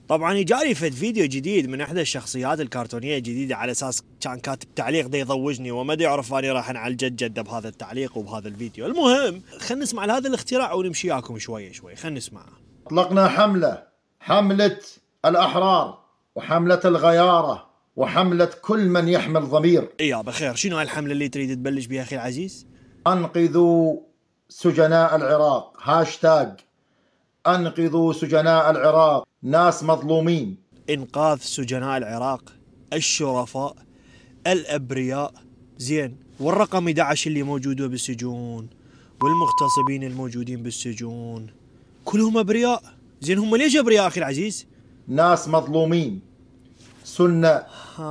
طبعا يجاري فد فيديو جديد من احدى الشخصيات الكرتونيه الجديده، على اساس كان كاتب تعليق دا يضوجني وما دا يعرف اني راح انعالجد جده بهذا التعليق وبهذا الفيديو. المهم خلينا نسمع هذا الاختراع ونمشي وياكم شوي شوي. خلينا نسمع. اطلقنا حملة الأحرار وحملة الغيارة وحملة كل من يحمل ضمير. يا بخير، شنو هالحملة اللي تريد تبلش بها أخي العزيز؟ أنقذوا سجناء العراق. هاشتاج أنقذوا سجناء العراق، ناس مظلومين. إنقاذ سجناء العراق، الشرفاء، الأبرياء. زين، والرقم 11 اللي موجودوا بالسجون والمغتصبين الموجودين بالسجون كلهم أبرياء. زين، هم ليش أبرياء أخي العزيز؟ ناس مظلومين سنة.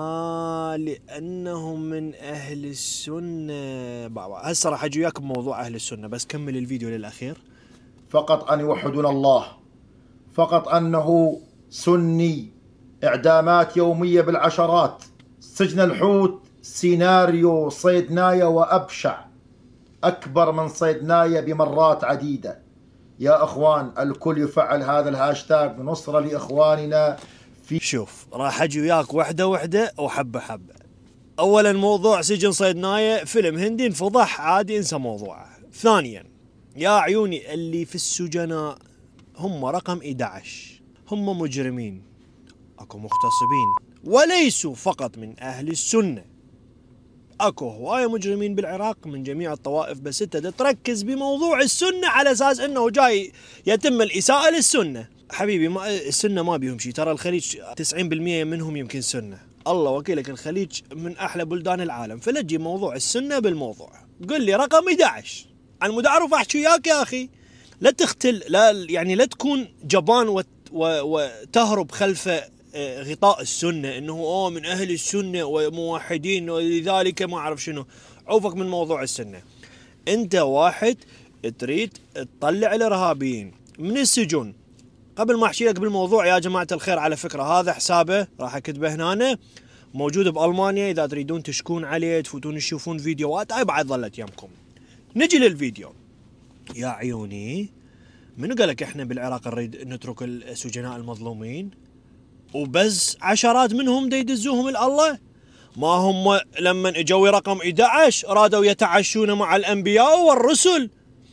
لأنهم من أهل السنة. هسه راح أجي وياك بموضوع أهل السنة، بس كمل الفيديو للأخير. فقط أن يوحدون الله، فقط أنه سني. إعدامات يومية بالعشرات. سجن الحوت سيناريو صيدنايا وأبشع، أكبر من صيدنايا بمرات عديدة. يا أخوان، الكل يفعل هذا الهاشتاج نصرة لإخواننا. شوف، راح أجي وياك وحدة وحدة وحبة حبة. أولا، موضوع سجن صيدنايا فيلم هندي انفضح، عادي انسى موضوعه. ثانيا، يا عيوني، اللي في السجناء هم رقم 11، هم مجرمين، اكو مغتصبين، وليسوا فقط من أهل السنة. اكو هواية مجرمين بالعراق من جميع الطوائف، بس انت تركز بموضوع السنة على اساس انه جاي يتم الإساءة للسنة. حبيبي، ما السنة ما بيهم شيء، ترى الخليج 90% منهم يمكن سنة. الله وكيلك، الخليج من احلى بلدان العالم، فلا تجي موضوع السنة بالموضوع. قل لي رقم 11 عن مود اعرف احكي وياك يا اخي. لا تختل، لا يعني لا تكون جبان وتهرب خلف غطاء السنة انه من اهل السنة وموحدين ولذلك ما اعرف شنو. عوفك من موضوع السنة. انت واحد تريد تطلع الارهابيين من السجون. قبل ما احكي لك بالموضوع يا جماعة الخير، على فكرة هذا حسابه راح اكتبه هنا، موجود بألمانيا، اذا تريدون تشكون عليه تفوتون تشوفون فيديوهات، هاي بعد ظلت يمكم. نجي للفيديو. يا عيوني، منو قالك احنا بالعراق نريد نترك السجناء المظلومين وبس عشرات منهم دا يدزوهم الله؟ ما هم لما اجوا رقم 11 رادوا يتعشون مع الانبياء والرسل.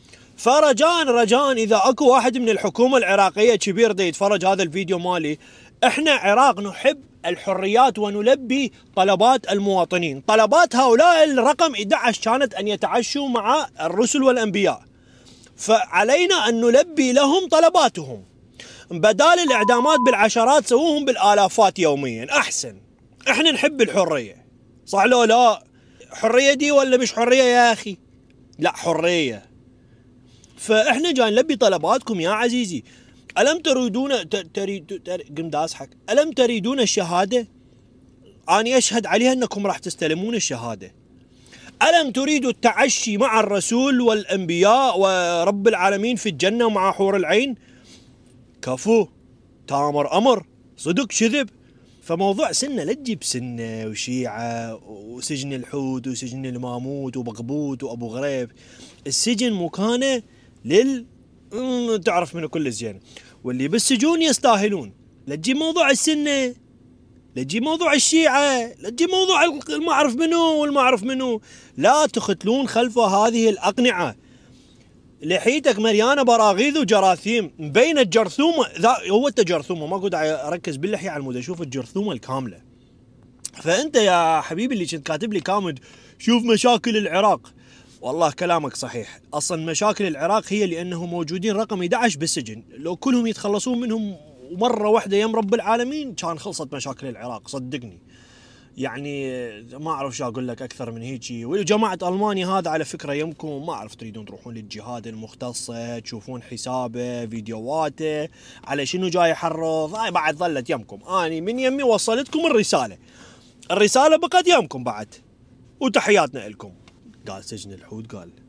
فرجاء اذا اكو واحد من الحكومة العراقية كبير دا يتفرج هذا الفيديو مالي، احنا عراق نحب الحريات ونلبي طلبات المواطنين. طلبات هؤلاء الرقم 11 كانت ان يتعشوا مع الرسل والانبياء، فعلينا ان نلبي لهم طلباتهم. بدال الاعدامات بالعشرات سووهم بالالافات يوميا احسن. احنا نحب الحرية، صح لو لا؟ حرية دي ولا مش حرية يا اخي؟ لا، حرية. فاحنا جاي نلبي طلباتكم يا عزيزي. ألم تريدون قم داسحك، ألم تريدون الشهادة؟ أنا أشهد عليها أنكم راح تستلمون الشهادة. ألم تريدوا التعشي مع الرسول والأنبياء ورب العالمين في الجنة مع حور العين؟ كفو، تامر أمر، صدق كذب. فموضوع سنة لا تجيب سنة وشيعة وسجن الحوت وسجن الماموت وبغبوت وأبو غريب. السجن مكانه تعرف منه كل زين، واللي بالسجون يستاهلون. لا تجيب موضوع السنة، لا تجيب موضوع الشيعة، لا تجيب موضوع المعرف منه والمعرف منه. لا تختلون خلف هذه الأقنعة. لحيتك مليانة براغيث وجراثيم، مبين الجرثومة. هو انت جرثومة، ما قد اركز باللحية على المود اشوف الجرثومة الكاملة. فانت يا حبيبي اللي كنت كاتب لي كامد شوف مشاكل العراق، والله كلامك صحيح. اصلا مشاكل العراق هي لانهم موجودين رقم 11 بالسجن. لو كلهم يتخلصون منهم مرة واحدة يم رب العالمين كان خلصت مشاكل العراق، صدقني. يعني ما اعرف شو اقول لك اكثر من هيجي. وجماعه المانيا هذا على فكره يمكم ما اعرف تريدون تروحون للجهات المختصه تشوفون حسابه فيديوهاته على شنو جاي يحرض، هاي بعد ظلت يمكم. اني من يمي وصلتكم الرساله بقت يمكم بعد، وتحياتنا لكم. قال سجن الحوت، قال